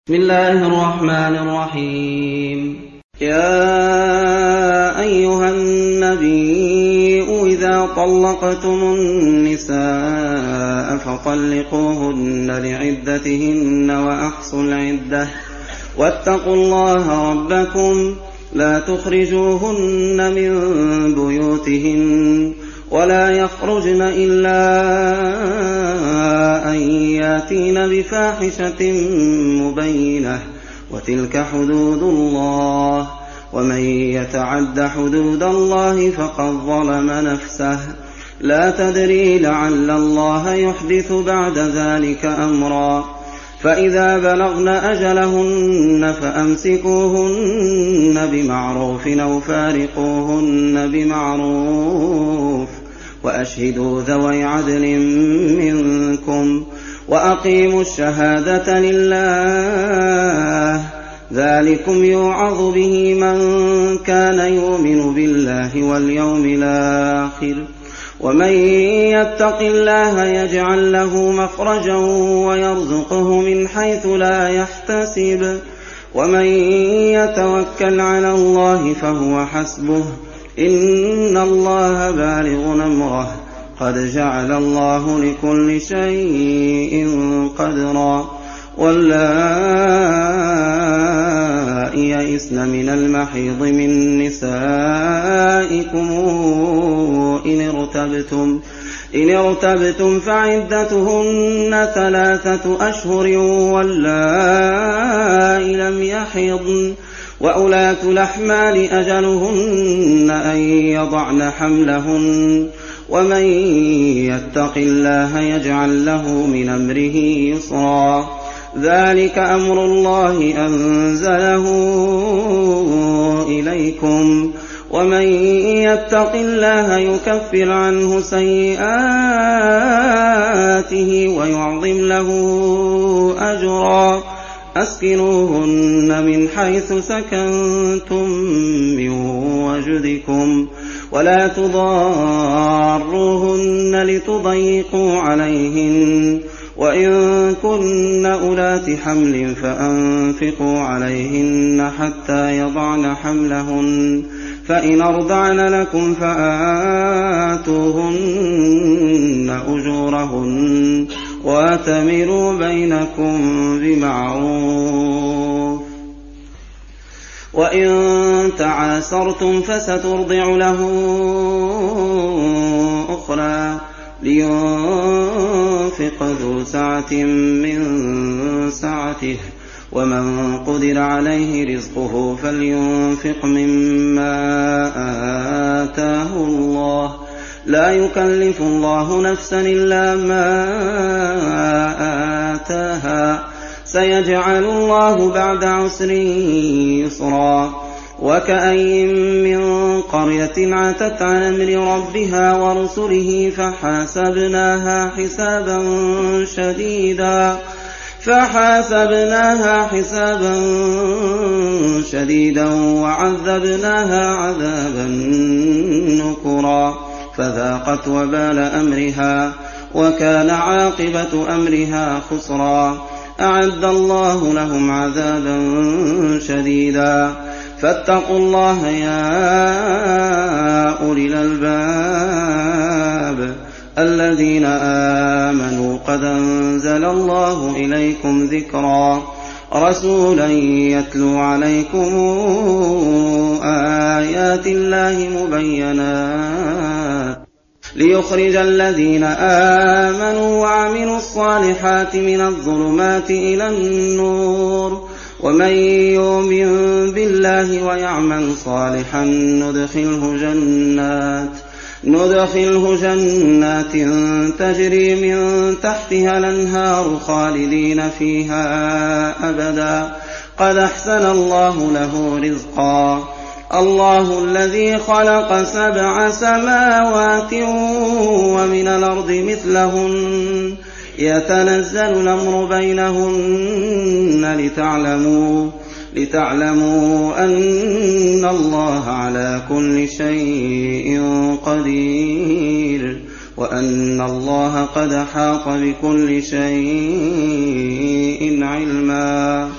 بسم الله الرحمن الرحيم. يا أيها النبي إذا طلقتم النساء فطلقوهن لعدتهن وأحصوا العدة واتقوا الله ربكم لا تخرجوهن من بيوتهن ولا يخرجن إلا أن ياتين بفاحشة مبينة وتلك حدود الله ومن يتعد حدود الله فقد ظلم نفسه لا تدري لعل الله يحدث بعد ذلك أمرا فإذا بلغن أجلهن فأمسكوهن بمعروف أو فارقوهن بمعروف وأشهدوا ذوي عدل منكم وأقيموا الشهادة لله ذلكم يوعظ به من كان يؤمن بالله واليوم الآخر ومن يتق الله يجعل له مخرجا ويرزقه من حيث لا يحتسب ومن يتوكل على الله فهو حسبه إن الله بالغ أمره قد جعل الله لكل شيء قدرا واللائي يئسن من المحيض من نسائكم إن ارتبتم فعدتهن 3 أشهر واللائي لم يحضن وأولاة الأحمال أجلهن أن يضعن حملهن ومن يتق الله يجعل له من أمره يسرا ذلك أمر الله أنزله إليكم ومن يتق الله يكفر عنه سيئاته ويعظم له أجرا أسكنوهن من حيث سكنتم من وجدكم ولا تضاروهن لتضيقوا عليهن وإن كن أولات حمل فأنفقوا عليهن حتى يضعن حملهن فإن أرضعن لكم فآتوهن أجورهن وأتمروا بينكم بمعروف وإن تعاسرتم فسترضع له أخرى لينفق ذو سعة من سعته ومن قدر عليه رزقه فلينفق مما آتاه الله لا يكلف الله نفسا إلا ما آتاها سيجعل الله بعد عسر يسرا وكأين من قرية عتت عن أمر ربها ورسله فحاسبناها حسابا شديدا وعذبناها عذابا نكرا فذاقت وبال أمرها وكان عاقبة أمرها خسرا أعد الله لهم عذابا شديدا فاتقوا الله يا أولي الألباب الذين آمنوا قد أنزل الله إليكم ذكرا رسولا يتلو عليكم آيات الله مبينات ليخرج الذين آمنوا وعملوا الصالحات من الظلمات إلى النور ومن يؤمن بالله ويعمل صالحا ندخله جنات تجري من تحتها الأنهار خالدين فيها أبدا قد أحسن الله له رزقا الله الذي خلق 7 سماوات ومن الأرض مثلهن يتنزل الأمر بينهن لتعلموا أن الله على كل شيء قدير وأن الله قد أحاط بكل شيء علما.